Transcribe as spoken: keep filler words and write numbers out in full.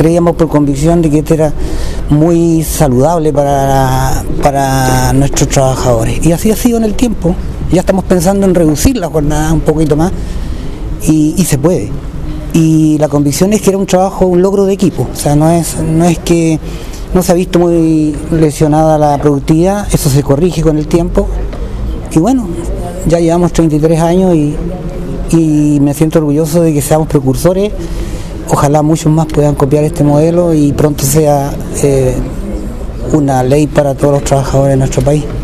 creíamos por convicción de que este era muy saludable para, para nuestros trabajadores. Y así ha sido en el tiempo. Ya estamos pensando en reducir la jornada un poquito más y, y se puede. Y la convicción es que era un trabajo, un logro de equipo. O sea, no es, no es que no se ha visto muy lesionada la productividad, eso se corrige con el tiempo. Y bueno, ya llevamos treinta y tres años y, y me siento orgulloso de que seamos precursores. Ojalá muchos más puedan copiar este modelo y pronto sea eh, una ley para todos los trabajadores de nuestro país.